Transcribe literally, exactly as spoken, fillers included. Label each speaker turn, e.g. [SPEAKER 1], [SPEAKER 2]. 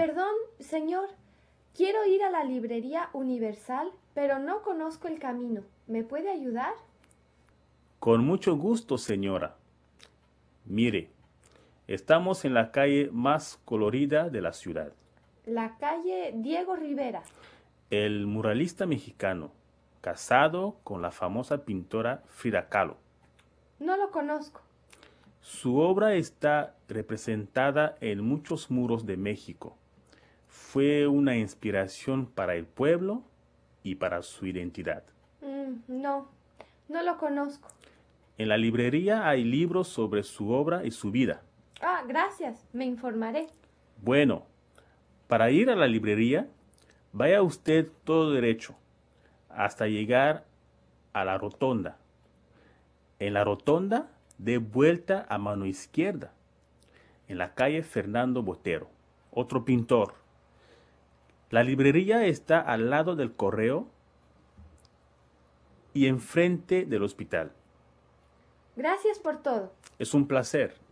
[SPEAKER 1] Perdón, señor. Quiero ir a la librería Universal, pero no conozco el camino. ¿Me puede ayudar?
[SPEAKER 2] Con mucho gusto, señora. Mire, estamos en la calle más colorida de la ciudad.
[SPEAKER 1] La calle Diego Rivera.
[SPEAKER 2] El muralista mexicano, casado con la famosa pintora Frida Kahlo.
[SPEAKER 1] No lo conozco.
[SPEAKER 2] Su obra está representada en muchos muros de México. Fue una inspiración para el pueblo y para su identidad.
[SPEAKER 1] Mm, no, no lo conozco.
[SPEAKER 2] En la librería hay libros sobre su obra y su vida.
[SPEAKER 1] Ah, gracias. Me informaré.
[SPEAKER 2] Bueno, para ir a la librería, vaya usted todo derecho hasta llegar a la rotonda. En la rotonda, dé vuelta a mano izquierda, en la calle Fernando Botero, otro pintor. La librería está al lado del correo y enfrente del hospital.
[SPEAKER 1] Gracias por todo.
[SPEAKER 2] Es un placer.